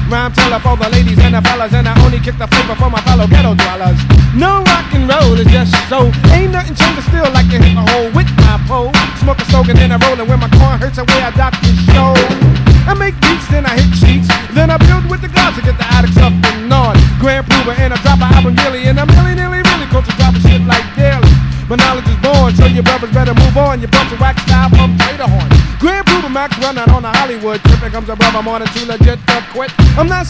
Rhyme teller for the ladies and the fellas, and I only kick the flavor for my fellow ghetto dwellers. No rock and roll is just so. Ain't nothing changing still like to hit a hole with my pole. Smoke a slogan and I rollin' when my corn hurts away I dock the show. I make beats, then I hit sheets, then I build with the gloves to get the addicts up and on. Grand Prover and I drop an album yearly, and I'm really culture dropping shit like daily. But knowledge is born, so your brothers better move on. You bunch of wax style from Trader Horn. Grand Prover Max run out on the Hollywood trip. Here comes a brother, I'm on it too legit to quit. I'm not